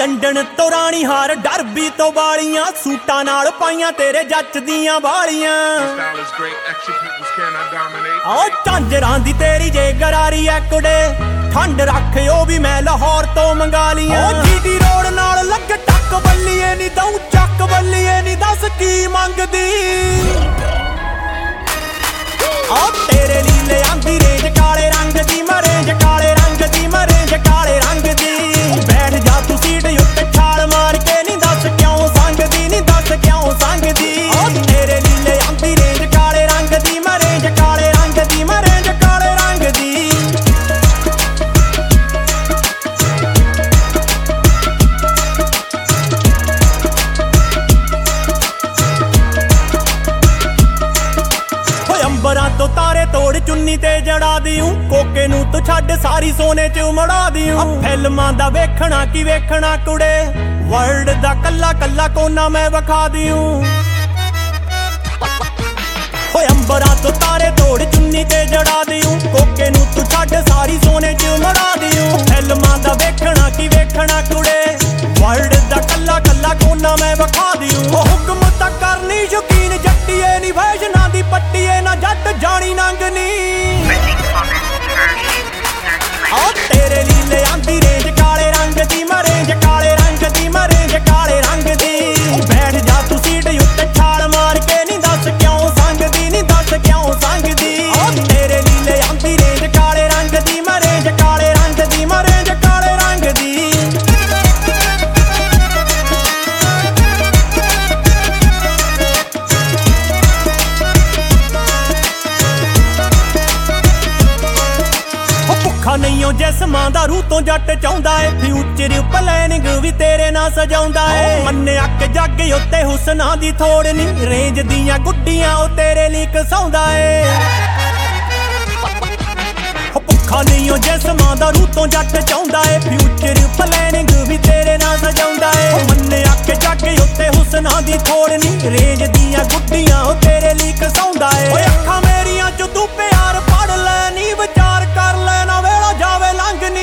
London ਤੋਂ ਰਾਣੀ ਹਾਰ Derby ਤੋਂ ਵਾਲੀਆਂ ਸੂਟਾਂ ਨਾਲ ਪਾਈਆਂ ਤੇਰੇ ਜੱਚਦੀਆਂ ਵਾਲੀਆਂ ਓ ਝਾਂਜਰਾਂ ਦੀ ਤੇਰੀ ਜੇ ਗਰਾਰੀ ਐ ਕੁੜੇ ਠੰਡ ਰੱਖ ਉਹ ਵੀ ਮੈਂ ਲਾਹੌਰ ਤੋਂ ਮੰਗਾ ਲੀਆਂ ਓ ਜੀਟੀ ਰੋਡ ਨਾਲ ਲੱਗ ਟੱਕ ਬੱਲੀਏ ਨੀ ਦਊ ਚੱਕ ਬੱਲੀਏ ਨੀ ਦੱਸ ਕੀ ਮੰਗਦੀ ਓ ਤੇਰੇ ਲਈ ਲਿਆਂਦੀ ਰੇਂਜ ਕਾਲੇ ਰੰਗ ਦੀ ਮਰੇਂਜ ਕਾਲੇ ਰੰਗ ਦੀ ਮਰੇਂਜ ਕਾਲੇ ਰੰਗ ਦੀ ਬੈਠ ਜਾ ਤੂੰ ਸੀਟ ਉੱਤੇ ਛਾਲ ਮਾਰ ਕੇ ਨੀ ਦੱਸ ਕਿਉਂ ਸੰਗਦੀ ਨੀ ਦੱਸ ਕਿਉਂ ਸੰਗਦੀ ਓ ਤੇਰੇ ਲਈ ਲਿਆਂਦੀ ਰੇਂਜ ਕਾਲੇ ਰੰਗ ਦੀ ਮਰੇਂਜ ਕਾਲੇ ਰੰਗ ਦੀ ਮਰੇਂਜ ਕਾਲੇ ਰੰਗ ਦੀ ਅੰਬਰਾਂ ਤੋਂ ਤਾਰੇ ਤੋੜ ਚੁੰਨੀ ਤੇ ਜੜਾ ਦਿਉ ਕੋਕੇ ਨੂੰ ਤੂੰ ਛੱਡ ਸਾਰੀ ਸੋਨੇ ਚ ਉਮੜਾ ਦਿਉ ਫਿਲਮਾਂ ਦਾ ਵੇਖਣਾ ਕੀ ਵੇਖਣਾ ਕੁੜੇ ਵਰਲਡ ਦਾ ਕੱਲਾ ਕੱਲਾ ਕੋਨਾ ਮੈਂ ਵਿਖਾ ਦਿਉ ਓਏ ਅੰਬਰਾਂ ਤੋਂ ਤਾਰੇ ਤੋੜ ਚੁੰਨੀ ਤੇ ਜੜਾ ਦਿਉ ਕੋਕੇ ਨੂੰ ਤੂੰ ਛੱਡ ਸਾਰੀ ਸੋਨੇ ਚ ਉਮੜਾ ਦਿਉ ਫਿਲਮਾਂ ਦਾ ਵੇਖਣਾ ਕੀ ਵੇਖਣਾ ਕੁੜੇ ਵਰਲਡ ਦਾ ਕੱਲਾ ਕੱਲਾ ਕੋਨਾ ਮੈਂ ਵਿਖਾ ਦਿਉ ਹੁਕਮ ਤਾਂ ਕਰਨੀ ਯਕੀਨ ਜੱਟੀਏ ਨੀ ਵੈਸ਼ਨਾਂ ਦੀ ਪੱਟੀਏ ਨਾ ਜੱਟ ਜਾਣੀ ਨੰਗਨੀ ਓ ਤੇਰੇ ਲਈ ਲਿਆਂਦੀ ਰੇਂਜ ਕਾਲੇ ਰੰਗ ਦੀ ਮਰੇਂਜ ਕਾਲੇ ਰੰਗ ਦੀ ਮਰੇਂਜ ਕਾਲੇ ਰੰਗ ਦੀ ਬੈਠ ਜਾ ਤੂੰ ਸੀਟ ਉੱਤੇ ਛਾਲ ਮਾਰ ਕੇ ਨੀ ਦੱਸ ਕਿਉਂ ਸੰਗਦੀ ਨੀ ਦੱਸ ਕਿਉਂ ਸੰਗਦੀ ਓ ਤੇਰੇ ਲਈ ਲਿਆਂਦੀ ਰੇਂਜ ਕਾਲੇ ਰੰਗ ਦੀ ਮਰੇਂਜ ਕਾਲੇ ਰੰਗ ਦੀ ਮਰੇਂਜ ਕਾਲੇ ਰੰਗ ਦੀ ਨਹੀਂ ਓ ਜਿਸਮਾਂ ਦਾ ਰੂਹ ਤੋਂ ਜੱਟ ਚਾਹੁੰਦਾ ਏ ਫਿਊਚਰ ਪਲੈਨਿੰਗ ਵੀ ਤੇਰੇ ਨਾਲ ਸਜਾਉਂਦਾ ਏ ਮੰਨੇ ਅੱਕ ਜੱਗ ਉੱਤੇ ਹੁਸਨਾਂ ਦੀ ਥੋੜ ਨਹੀਂ ਰੇਂਜ ਦੀਆਂ ਗੁੱਡੀਆਂ ਉਹ ਤੇਰੇ ਲਈ ਕਸਾਉਂਦਾ ਏ ਭੁੱਖਾ ਨਹੀਂ ਓ ਜਿਸਮਾਂ ਦਾ ਰੂਹ ਤੋਂ ਜੱਟ ਚਾਹੁੰਦਾ ਏ ਫਿਊਚਰ ਪਲੈਨਿੰਗ ਵੀ ਤੇਰੇ ਨਾਲ ਸਜਾਉਂਦਾ ਏ ਮੰਨੇ ਅੱਕ ਜੱਗ ਉੱਤੇ ਹੁਸਨਾਂ ਦੀ ਥੋੜ ਨਹੀਂ ਰੇਂਜ ਦੀਆਂ ਗੁੱਡੀਆਂ ਉਹ ਤੇਰੇ ਲਈ ਕਸਾਉਂਦਾ ਏ ਓਏ ਅੱਖਾਂ ਮੇਰੀਆਂ ਚ ਤੂੰ ਪਿਆਰ ਪੜ ਲੈ ਨੀ ਵਿਚਾਰ ਕਰ ਲੈ ਨਾ ਵੇਲਾ ਜਾਵੇ ਲੰਘਨੀ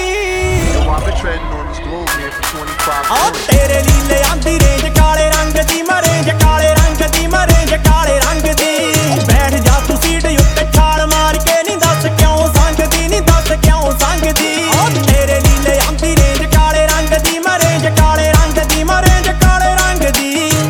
ਓ ਤੇਰੇ ਲਈ ਲਿਆਂਦੀ ਰੇਂਜ ਕਾਲੇ ਰੰਗ ਦੀ ਮਰੇਂਜ ਕਾਲੇ ਰੰਗ ਦੀ ਮਰੇਂਜ ਕਾਲੇ ਰੰਗ ਦੀ ਬੈਠ ਜਾ ਤੂੰ ਸੀਟ ਉੱਤੇ ਛਾਲ ਮਾਰ ਕੇ ਨੀ ਦੱਸ ਕਿਉਂ ਸੰਗਦੀ ਨੀ ਦੱਸ ਕਿਉਂ ਸੰਗਦੀ ਓ ਤੇਰੇ ਲਈ ਲਿਆਂਦੀ ਰੇਂਜ ਕਾਲੇ ਰੰਗ ਦੀ ਮਰੇਂਜ ਕਾਲੇ ਰੰਗ ਦੀ ਮਰੇਂਜ ਕਾਲੇ ਰੰਗ ਦੀ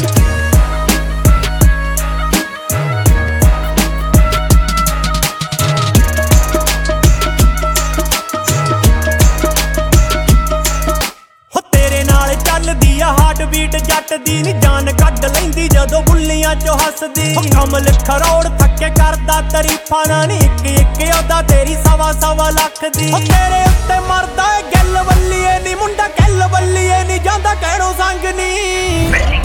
ਚੱਲਦੀ ਆ ਹਾਰਟ ਬੀਟ ਜੱਟ ਦੀ ਨੀ ਜਾਨ ਕੱਢ ਲੈਂਦੀ ਜਦੋਂ ਬੁੱਲੀਆਂ ਚੋਂ ਹੱਸਦੀ ਕਮਲ ਖਰੋੜ ਥੱਕੇ ਕਰਦਾ ਤਾਰੀਫਾਂ ਨਾ ਨੀ ਇੱਕ ਇੱਕ ਉਹਦਾ ਤੇਰੀ ਸਵਾ ਲੱਖ ਦੀ ਤੇਰੇ ਉੱਤੇ ਮਰਦਾ ਏ ਗੱਲ ਵੱਲੀਏ ਨੀ ਮੁੰਡਾ ਕੱਲ ਵੱਲੀਏ ਨੀ ਜਾਂਦਾ ਕਹਿਣੋਂ ਸੰਗ ਨੀ